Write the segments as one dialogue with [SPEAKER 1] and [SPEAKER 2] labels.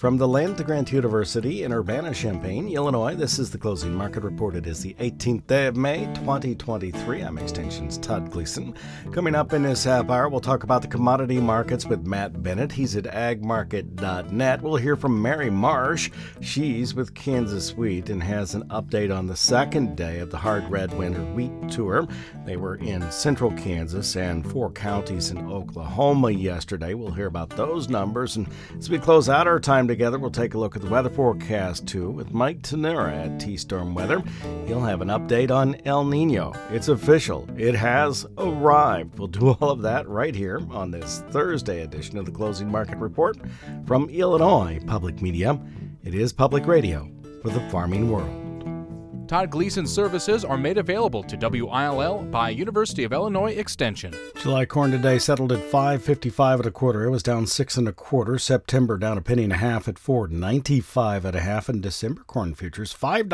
[SPEAKER 1] From the Land Grant University in Urbana-Champaign, Illinois, this is the Closing Market Report. It is the 18th day of May, 2023. I'm Extension's Todd Gleason. Coming up in this half hour, we'll talk about the commodity markets with Matt Bennett. He's at agmarket.net. We'll hear from Mary Marsh. She's with Kansas Wheat and has an update on the second day of the Hard Red Winter Wheat Tour. They were in central Kansas and 4 counties in Oklahoma yesterday. We'll hear about those numbers. And as we close out our time together, we'll take a look at the weather forecast, too, with Mike Tenura at T-Storm Weather. He'll have an update on El Nino. It's official. It has arrived. We'll do all of that right here on this Thursday edition of the Closing Market Report from Illinois Public Media. It is public radio for the farming world.
[SPEAKER 2] Todd Gleason services are made available to WILL by University of Illinois Extension.
[SPEAKER 1] July corn today settled at $5.55 1/4. It was down 6 1/4. September down 1.5 pennies at $4.95 1/2. And December corn futures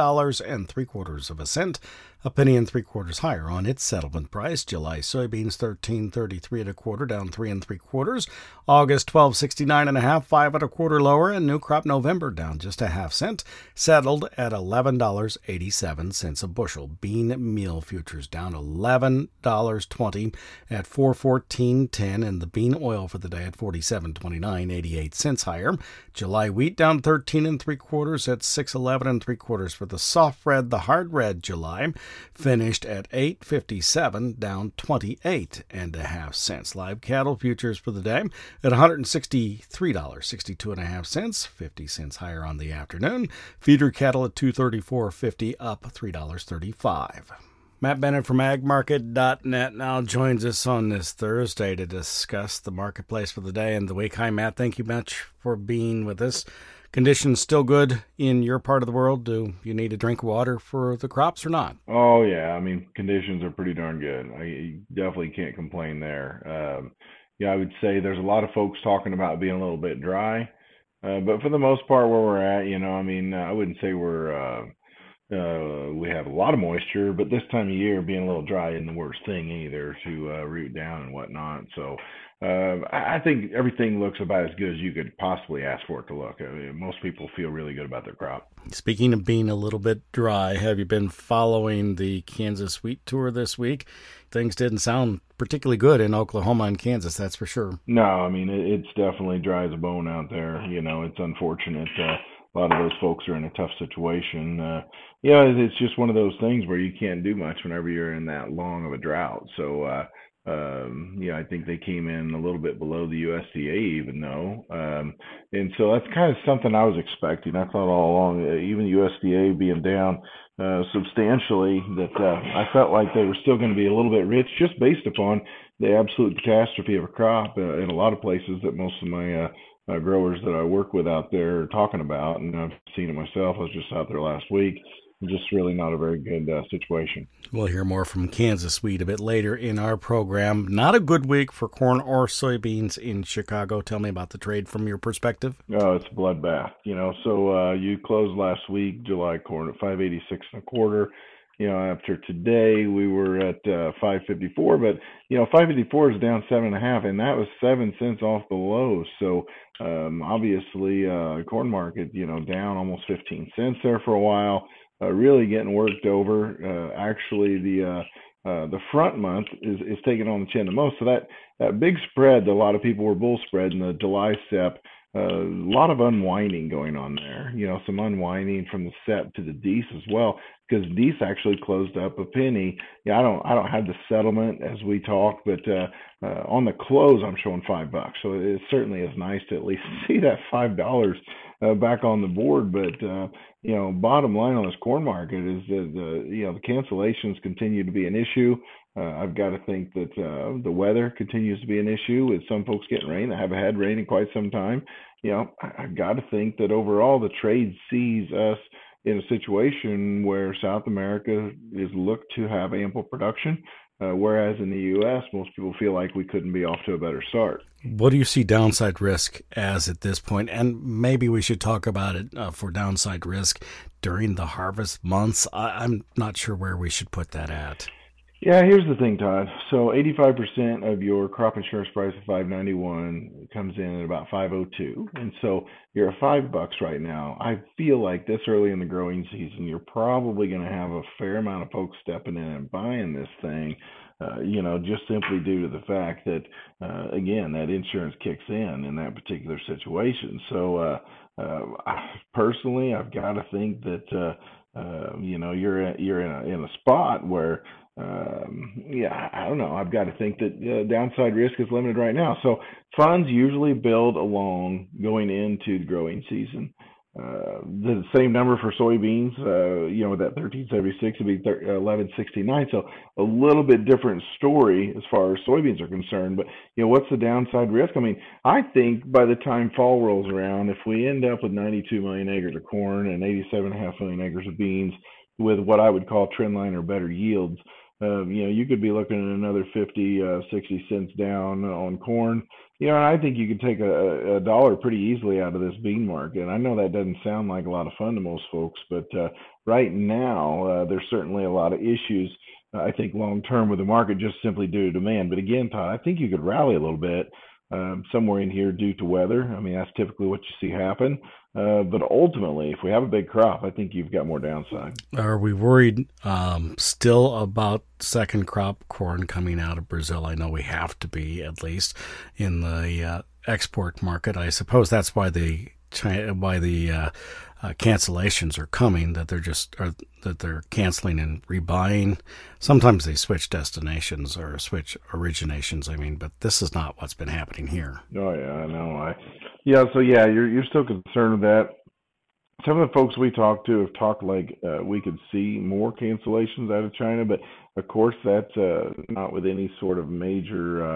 [SPEAKER 1] $5.75, 1.75 pennies higher on its settlement price. July soybeans $13.33 1/4, down 3 3/4. August $12.69 1/2, 5 1/4 lower, and new crop November down just 1/2 cent, settled at $11.87 a bushel. Bean meal futures down $11.20 at $4.14.10, and the bean oil for the day at $47.29, 88 cents higher. July wheat down 13 3/4 at $6.11 3/4 for the soft red. The hard red July finished at $8.57, down 28 1/2 cents. Live cattle futures for the day at $163, 62 1/2 cents, 50 cents higher on the afternoon. Feeder cattle at $234.50, up $3.35. Matt Bennett from agmarket.net now joins us on this Thursday to discuss the marketplace for the day and the week. Hi, Matt. Thank you much for being with us. Conditions still good in your part of the world? Do you need to drink water for the crops or not?
[SPEAKER 3] Oh, yeah. I mean, conditions are pretty darn good. I definitely can't complain there. I would say there's a lot of folks talking about being a little bit dry. But for the most part, where we're at, I wouldn't say we have a lot of moisture, but this time of year being a little dry isn't the worst thing either to root down and whatnot. So I think everything looks about as good as you could possibly ask for it to look. Most people feel really good about their crop.
[SPEAKER 1] Speaking of being a little bit dry, have you been following the Kansas Wheat Tour this week? Things didn't sound particularly good in Oklahoma and Kansas, that's for sure.
[SPEAKER 3] No, it's definitely dry as a bone out there. It's unfortunate. A lot of those folks are in a tough situation. It's just one of those things where you can't do much whenever you're in that long of a drought. So, I think they came in a little bit below the USDA even though. And so that's kind of something I was expecting. I thought all along, even USDA being down substantially, that I felt like they were still going to be a little bit rich just based upon the absolute catastrophe of a crop in a lot of places that most of my growers that I work with out there are talking about. And I've seen it myself. I was just out there last week. Just really not a very good situation.
[SPEAKER 1] We'll hear more from Kansas Wheat a bit later in our program. Not a good week for corn or soybeans in Chicago. Tell me about the trade from your perspective.
[SPEAKER 3] Oh, it's a bloodbath. So you closed last week, July corn at $5.86 1/4. After today, we were at $5.54, but $5.54 is down 7 1/2, and that was 7 cents off the low. So obviously, corn market, down almost 15 cents there for a while. Really getting worked over. Actually, the front month is taking on the chin the most. So that big spread, a lot of people were bull spread in the July SEP. A lot of unwinding going on there. Some unwinding from the SEP to the DEES as well, because DEES actually closed up a penny. I don't have the settlement as we talk, but on the close, I'm showing $5. So it certainly is nice to at least see that $5 back on the board. But bottom line on this corn market is that the cancellations continue to be an issue. I've got to think that the weather continues to be an issue with some folks getting rain that haven't had rain in quite some time. I've got to think that overall the trade sees us in a situation where South America is looked to have ample production, whereas in the U.S., most people feel like we couldn't be off to a better start.
[SPEAKER 1] What do you see downside risk as at this point? And maybe we should talk about it for downside risk during the harvest months. I'm not sure where we should put that at.
[SPEAKER 3] Yeah, here's the thing, Todd. So 85% of your crop insurance price of 591 comes in at about 502. And so you're at $5 right now. I feel like this early in the growing season, you're probably going to have a fair amount of folks stepping in and buying this thing. Just simply due to the fact that, again, that insurance kicks in that particular situation. So, personally, I've got to think that, you're in a spot where, I don't know. I've got to think that downside risk is limited right now. So funds usually build along going into the growing season. The same number for soybeans, with that 1376 would be 1169. So a little bit different story as far as soybeans are concerned. But what's the downside risk? I mean, I think by the time fall rolls around, if we end up with 92 million acres of corn and 87.5 million acres of beans with what I would call trendline or better yields, you could be looking at another 50, 60 cents down on corn. And I think you could take a dollar pretty easily out of this bean market. And I know that doesn't sound like a lot of fun to most folks, but right now there's certainly a lot of issues, I think, long term with the market just simply due to demand. But again, Todd, I think you could rally a little bit somewhere in here due to weather. I mean, that's typically what you see happen. But ultimately, if we have a big crop, I think you've got more downside.
[SPEAKER 1] Are we worried still about second crop corn coming out of Brazil? I know we have to be, at least in the export market. I suppose that's why the cancellations are coming, that they're canceling and rebuying. Sometimes they switch destinations or switch originations. I mean, but this is not what's been happening here.
[SPEAKER 3] Oh yeah, I know. You're still concerned with that. Some of the folks we talked to have talked like we could see more cancellations out of China, but of course that's not with any sort of major,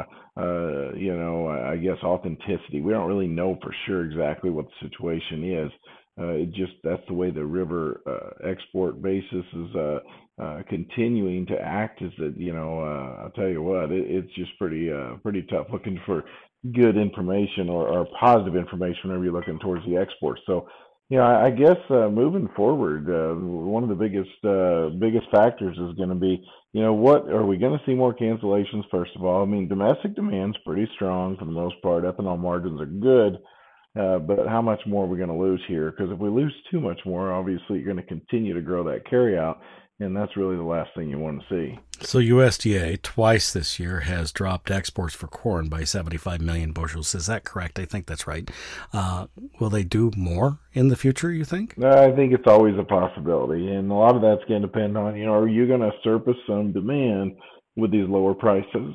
[SPEAKER 3] I guess, authenticity. We don't really know for sure exactly what the situation is. That's the way the river export basis is continuing to act. Is that I'll tell you what, it's just pretty tough looking for good information or positive information whenever you're looking towards the export. So I guess moving forward, one of the biggest factors is going to be, what are we going to see more cancellations? First of all, I mean, domestic demand's pretty strong for the most part. Ethanol margins are good, but how much more are we going to lose here? Because if we lose too much more, obviously you're going to continue to grow that carryout, and that's really the last thing you want to see.
[SPEAKER 1] So USDA twice this year has dropped exports for corn by 75 million bushels. Is that correct? I think that's right. Will they do more in the future, you think?
[SPEAKER 3] I think it's always a possibility, and a lot of that's going to depend on, are you going to surface some demand with these lower prices?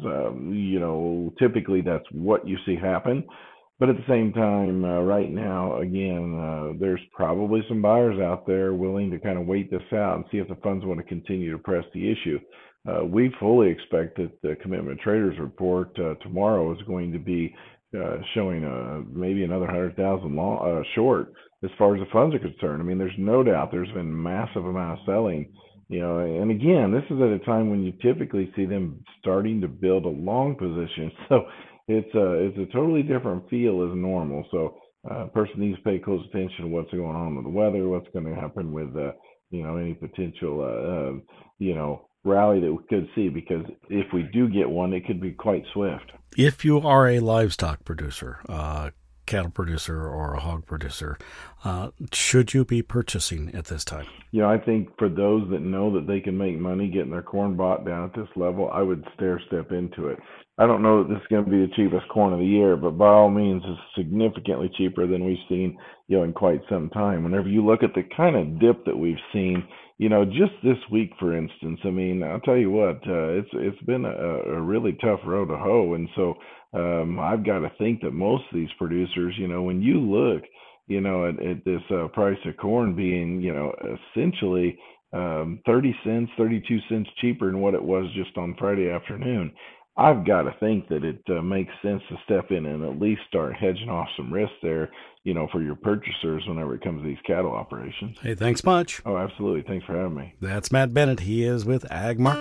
[SPEAKER 3] Typically that's what you see happen. But at the same time, right now, again, there's probably some buyers out there willing to kind of wait this out and see if the funds want to continue to press the issue. We fully expect that the Commitment Traders report tomorrow is going to be showing maybe another 100,000 short as far as the funds are concerned. I mean, there's no doubt there's been massive amount of selling. And again, this is at a time when you typically see them starting to build a long position. So it's a totally different feel as normal. So a person needs to pay close attention to what's going on with the weather, what's going to happen with any potential rally that we could see, because if we do get one, it could be quite swift.
[SPEAKER 1] If you are a livestock producer, cattle producer or a hog producer, should you be purchasing at this time?
[SPEAKER 3] I think for those that know that they can make money getting their corn bought down at this level, I would step into it. I don't know that this is going to be the cheapest corn of the year, but by all means, it's significantly cheaper than we've seen, in quite some time. Whenever you look at the kind of dip that we've seen, just this week, for instance, I mean, I'll tell you what, it's been a really tough road to hoe. And so I've got to think that most of these producers, when you look, at this price of corn being, essentially 30 cents, 32 cents cheaper than what it was just on Friday afternoon, I've got to think that it makes sense to step in and at least start hedging off some risk there, for your purchasers whenever it comes to these cattle operations.
[SPEAKER 1] Hey, thanks much.
[SPEAKER 3] Oh, absolutely. Thanks for having me.
[SPEAKER 1] That's Matt Bennett. He is with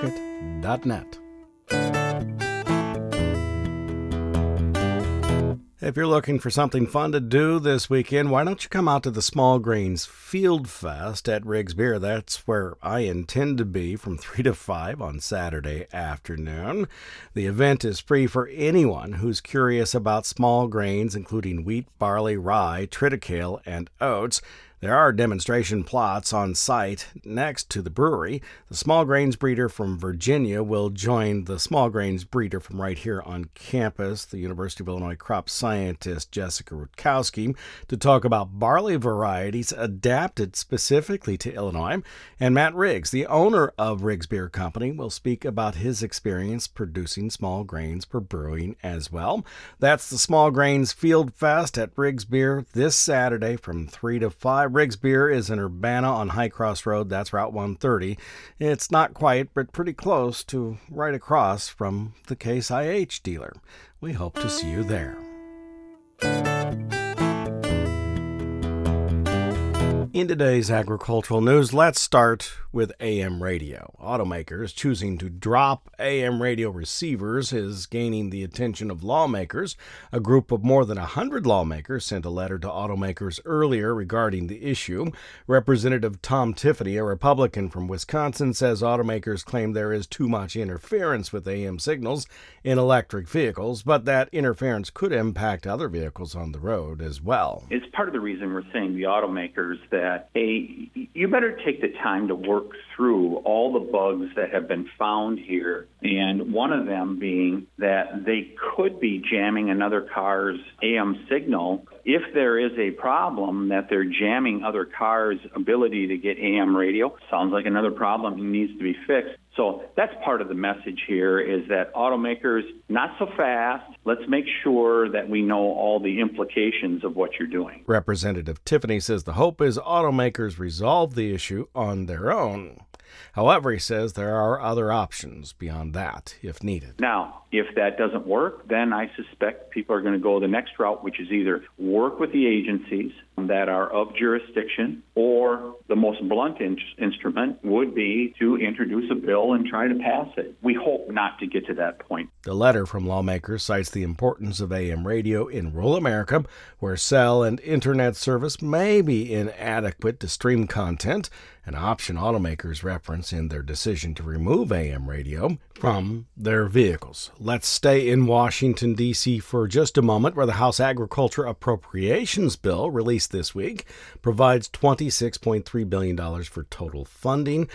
[SPEAKER 1] agmarket.net. If you're looking for something fun to do this weekend, why don't you come out to the Small Grains Field Fest at Riggs Beer? That's where I intend to be from 3 to 5 on Saturday afternoon. The event is free for anyone who's curious about small grains, including wheat, barley, rye, triticale, and oats. There are demonstration plots on site next to the brewery. The small grains breeder from Virginia will join the small grains breeder from right here on campus, the University of Illinois crop scientist Jessica Rutkowski, to talk about barley varieties adapted specifically to Illinois. And Matt Riggs, the owner of Riggs Beer Company, will speak about his experience producing small grains for brewing as well. That's the Small Grains Field Fest at Riggs Beer this Saturday from 3 to 5. Riggs Beer is in Urbana on High Cross Road. That's Route 130. It's not quite, but pretty close to right across from the Case IH dealer. We hope to see you there. In today's agricultural news, let's start with AM radio. Automakers choosing to drop AM radio receivers is gaining the attention of lawmakers. A group of more than 100 lawmakers sent a letter to automakers earlier regarding the issue. Representative Tom Tiffany, a Republican from Wisconsin, says automakers claim there is too much interference with AM signals in electric vehicles, but that interference could impact other vehicles on the road as well.
[SPEAKER 4] It's part of the reason we're saying the automakers that, hey, you better take the time to work through all the bugs that have been found here, and one of them being that they could be jamming another car's AM signal. If there is a problem that they're jamming other cars' ability to get AM radio, sounds like another problem that needs to be fixed. So that's part of the message here is that automakers, not so fast. Let's make sure that we know all the implications of what you're doing.
[SPEAKER 1] Representative Tiffany says the hope is automakers resolve the issue on their own. However, he says there are other options beyond that if needed.
[SPEAKER 4] Now, if that doesn't work, then I suspect people are going to go the next route, which is either work with the agencies that are of jurisdiction, or the most blunt instrument would be to introduce a bill and try to pass it. We hope not to get to that point.
[SPEAKER 1] The letter from lawmakers cites the importance of AM radio in rural America, where cell and internet service may be inadequate to stream content, an option automakers reference in their decision to remove AM radio from their vehicles. Let's stay in Washington, D.C. for just a moment, where the House Agriculture Appropriations Bill, released this week, provides $26.3 billion for total funding,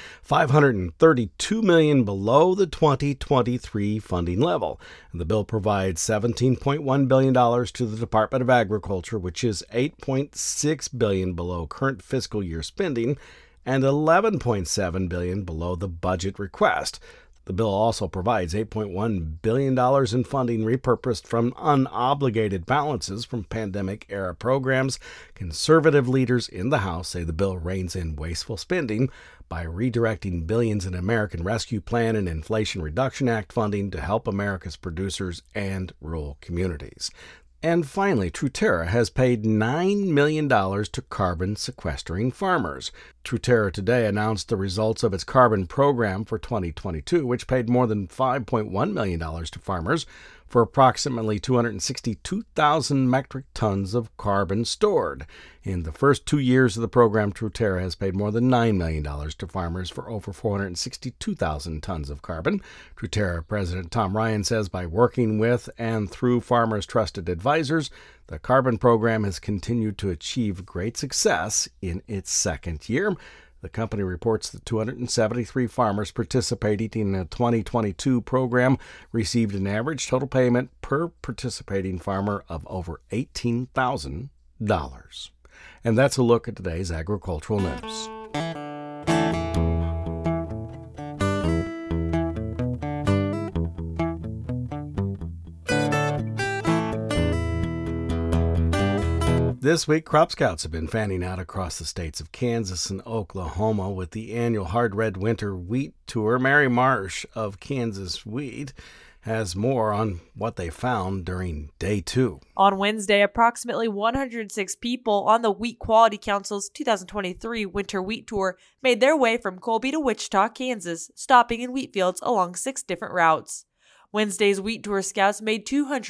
[SPEAKER 1] $532 million below the 2023 funding level. And the bill provides $17.1 billion to the Department of Agriculture, which is $8.6 billion below current fiscal year spending and $11.7 billion below the budget request. The bill also provides $8.1 billion in funding repurposed from unobligated balances from pandemic-era programs. Conservative leaders in the House say the bill reins in wasteful spending by redirecting billions in American Rescue Plan and Inflation Reduction Act funding to help America's producers and rural communities. And finally, Truterra has paid $9 million to carbon sequestering farmers. Truterra today announced the results of its carbon program for 2022, which paid more than $5.1 million to farmers for approximately 262,000 metric tons of carbon stored. In the first 2 years of the program, Truterra has paid more than $9 million to farmers for over 462,000 tons of carbon. Truterra President Tom Ryan says by working with and through farmers' trusted advisors, the carbon program has continued to achieve great success in its second year. The company reports that 273 farmers participating in the 2022 program received an average total payment per participating farmer of over $18,000. And that's a look at today's agricultural news. This week, crop scouts have been fanning out across the states of Kansas and Oklahoma with the annual Hard Red Winter Wheat Tour. Mary Marsh of Kansas Wheat has more on what they found during day 2.
[SPEAKER 5] On Wednesday, approximately 106 people on the Wheat Quality Council's 2023 Winter Wheat Tour made their way from Colby to Wichita, Kansas, stopping in wheat fields along 6 different routes. Wednesday's Wheat Tour scouts made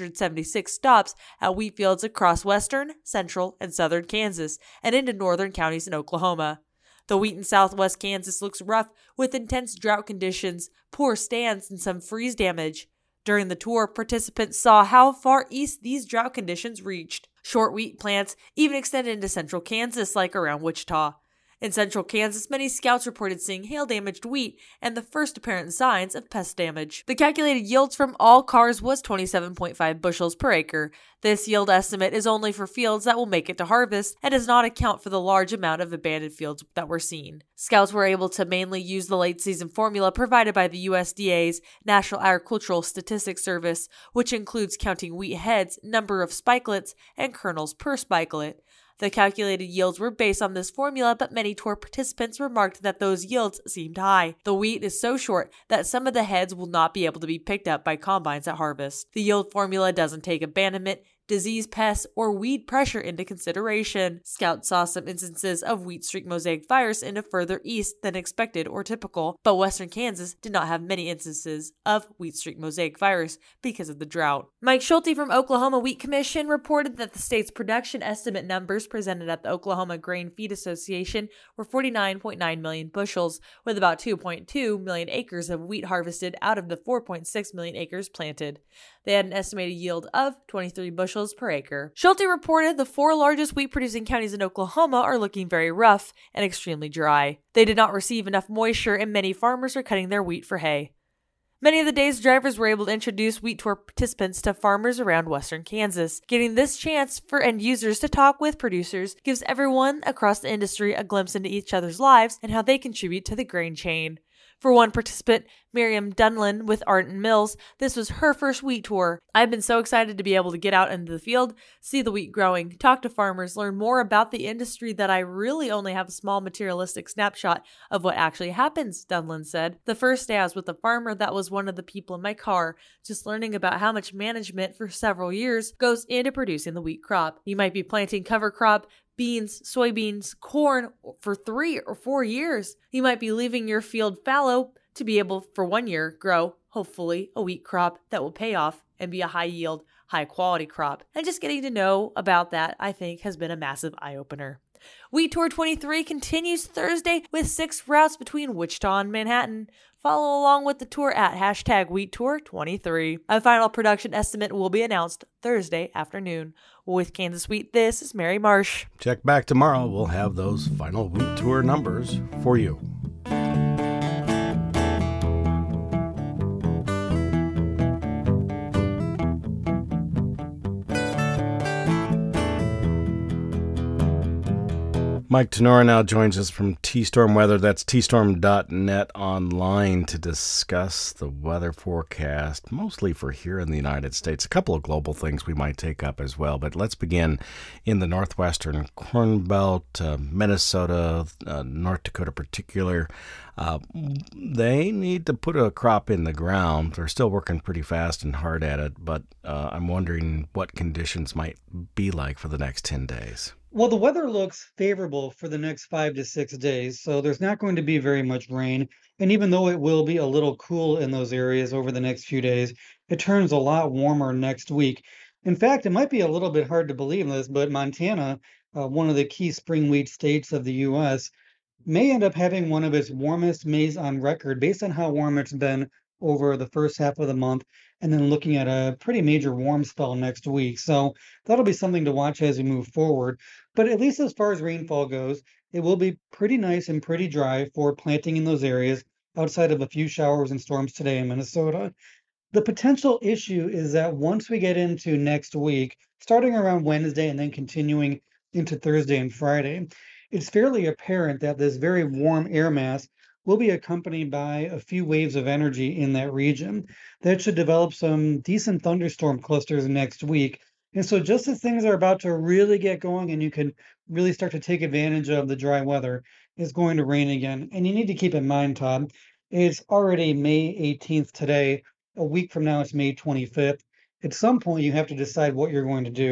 [SPEAKER 5] 276 stops at wheat fields across western, central, and southern Kansas and into northern counties in Oklahoma. The wheat in southwest Kansas looks rough with intense drought conditions, poor stands, and some freeze damage. During the tour, participants saw how far east these drought conditions reached. Short wheat plants even extended into central Kansas, like around Wichita. In central Kansas, many scouts reported seeing hail-damaged wheat and the first apparent signs of pest damage. The calculated yields from all cars was 27.5 bushels per acre. This yield estimate is only for fields that will make it to harvest and does not account for the large amount of abandoned fields that were seen. Scouts were able to mainly use the late-season formula provided by the USDA's National Agricultural Statistics Service, which includes counting wheat heads, number of spikelets, and kernels per spikelet. The calculated yields were based on this formula, but many tour participants remarked that those yields seemed high. The wheat is so short that some of the heads will not be able to be picked up by combines at harvest. The yield formula doesn't take abandonment, disease, pests, or weed pressure into consideration. Scouts saw some instances of wheat streak mosaic virus into further east than expected or typical, but western Kansas did not have many instances of wheat streak mosaic virus because of the drought. Mike Schulte from Oklahoma Wheat Commission reported that the state's production estimate numbers presented at the Oklahoma Grain Feed Association were 49.9 million bushels, with about 2.2 million acres of wheat harvested out of the 4.6 million acres planted. They had an estimated yield of 23 bushels per acre. Schulte reported the 4 largest wheat-producing counties in Oklahoma are looking very rough and extremely dry. They did not receive enough moisture, and many farmers are cutting their wheat for hay. Many of the day's drivers were able to introduce wheat tour participants to farmers around western Kansas. Getting this chance for end users to talk with producers gives everyone across the industry a glimpse into each other's lives and how they contribute to the grain chain. For one participant, Miriam Dunlin with Ardent Mills, this was her first wheat tour. I've been so excited to be able to get out into the field, see the wheat growing, talk to farmers, learn more about the industry that I really only have a small materialistic snapshot of what actually happens, Dunlin said. The first day I was with a farmer that was one of the people in my car, just learning about how much management for several years goes into producing the wheat crop. You might be planting cover crop, beans, soybeans, corn for 3 or 4 years. You might be leaving your field fallow to be able, for 1 year, grow, hopefully, a wheat crop that will pay off and be a high yield, high quality crop. And just getting to know about that, I think, has been a massive eye-opener. Wheat Tour 23 continues Thursday with 6 routes between Wichita and Manhattan. Follow along with the tour at #WheatTour23. A final production estimate will be announced Thursday afternoon. With Kansas Wheat, this is Mary Marsh.
[SPEAKER 1] Check back tomorrow. We'll have those final wheat tour numbers for you. Mike Tenora now joins us from T-Storm Weather. That's tstorm.net online to discuss the weather forecast, mostly for here in the United States. A couple of global things we might take up as well, but let's begin in the northwestern Corn Belt, Minnesota, North Dakota in particular. They need to put a crop in the ground. They're still working pretty fast and hard at it, but I'm wondering what conditions might be like for the next 10 days.
[SPEAKER 6] Well, the weather looks favorable for the next 5 to 6 days, so there's not going to be very much rain. And even though it will be a little cool in those areas over the next few days, it turns a lot warmer next week. In fact, it might be a little bit hard to believe this, but Montana, one of the key spring wheat states of the U.S., may end up having one of its warmest Mays on record based on how warm it's been over the first half of the month, and then looking at a pretty major warm spell next week. So that'll be something to watch as we move forward. But at least as far as rainfall goes, it will be pretty nice and pretty dry for planting in those areas outside of a few showers and storms today in Minnesota. The potential issue is that once we get into next week, starting around Wednesday and then continuing into Thursday and Friday, it's fairly apparent that this very warm air mass will be accompanied by a few waves of energy in that region. That should develop some decent thunderstorm clusters next week. And so just as things are about to really get going and you can really start to take advantage of the dry weather, it's going to rain again. And you need to keep in mind, Todd, it's already May 18th today. A week from now, it's May 25th. At some point, you have to decide what you're going to do.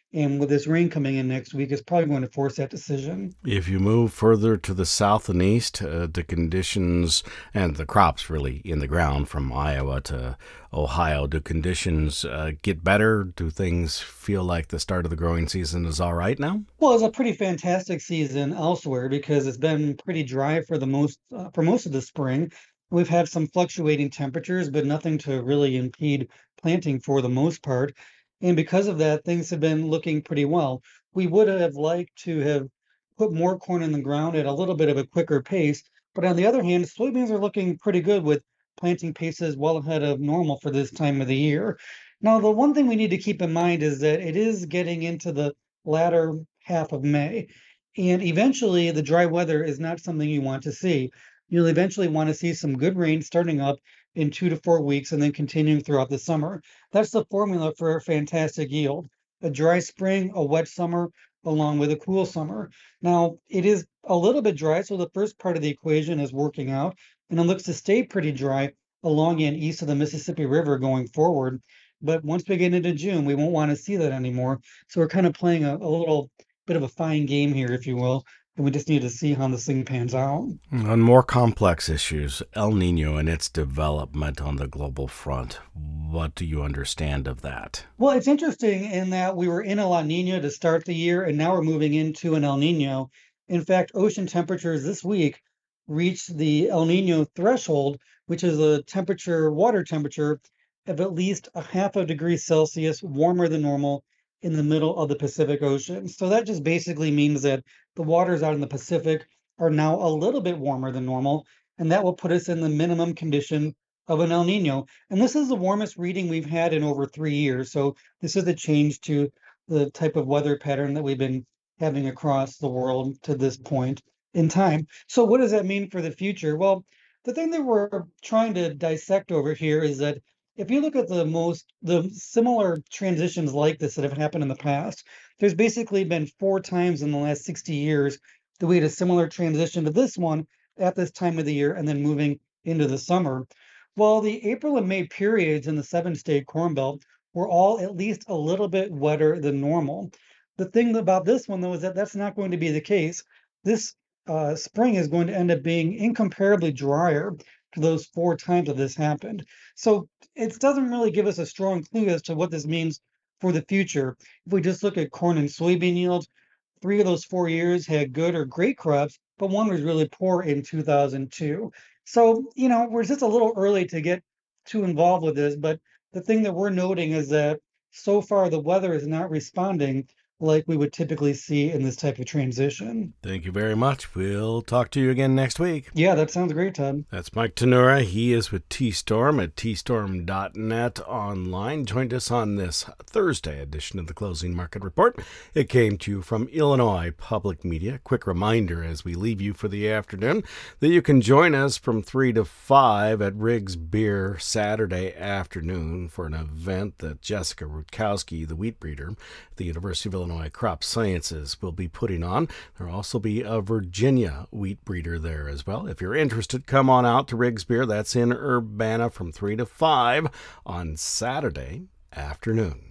[SPEAKER 6] And with this rain coming in next week, it's probably going to force that decision.
[SPEAKER 1] If you move further to the south and east, the conditions and the crops really in the ground from Iowa to Ohio, do conditions get better? Do things feel like the start of the growing season is all right now?
[SPEAKER 6] Well, it's a pretty fantastic season elsewhere because it's been pretty dry for most of the spring. We've had some fluctuating temperatures, but nothing to really impede planting for the most part. And because of that, things have been looking pretty well. We would have liked to have put more corn in the ground at a little bit of a quicker pace, but on the other hand, soybeans are looking pretty good with planting paces well ahead of normal for this time of the year. Now, the one thing we need to keep in mind is that it is getting into the latter half of May, and eventually the dry weather is not something you want to see. You'll eventually want to see some good rain starting up in 2 to 4 weeks and then continuing throughout the summer. That's the formula for a fantastic yield. A dry spring, a wet summer, along with a cool summer. Now, it is a little bit dry, so the first part of the equation is working out, and it looks to stay pretty dry along and east of the Mississippi River going forward. But once we get into June, we won't want to see that anymore. So we're kind of playing a little bit of a fine game here, if you will, and we just need to see how this thing pans out.
[SPEAKER 1] On more complex issues, El Nino and its development on the global front, what do you understand of that?
[SPEAKER 6] Well, it's interesting in that we were in a La Nina to start the year, and now we're moving into an El Nino. In fact, ocean temperatures this week reached the El Nino threshold, which is a water temperature of at least a half a degree Celsius warmer than normal in the middle of the Pacific Ocean. So that just basically means that the waters out in the Pacific are now a little bit warmer than normal, and that will put us in the minimum condition of an El Nino. And this is the warmest reading we've had in over 3 years. So this is a change to the type of weather pattern that we've been having across the world to this point in time. So what does that mean for the future? Well, the thing that we're trying to dissect over here is that if you look at the similar transitions like this that have happened in the past, there's basically been 4 times in the last 60 years that we had a similar transition to this one at this time of the year and then moving into the summer. Well, the April and May periods in the 7-state Corn Belt were all at least a little bit wetter than normal. The thing about this one, though, is that that's not going to be the case. This spring is going to end up being incomparably drier to those 4 times that this happened. So it doesn't really give us a strong clue as to what this means for the future. If we just look at corn and soybean yields, 3 of those 4 years had good or great crops, but one was really poor in 2002. So, we're just a little early to get too involved with this, but the thing that we're noting is that so far the weather is not responding like we would typically see in this type of transition.
[SPEAKER 1] Thank you very much. We'll talk to you again next week.
[SPEAKER 6] Yeah, that sounds great, Todd.
[SPEAKER 1] That's Mike Tanura. He is with T-Storm at tstorm.net online. Joined us on this Thursday edition of the Closing Market Report. It came to you from Illinois Public Media. Quick reminder as we leave you for the afternoon that you can join us from 3 to 5 at Riggs Beer Saturday afternoon for an event that Jessica Rutkowski, the wheat breeder at the University of Illinois Crop Sciences, will be putting on. There will also be a Virginia wheat breeder there as well. If you're interested, come on out to Riggs Beer. That's in Urbana from 3 to 5 on Saturday afternoon.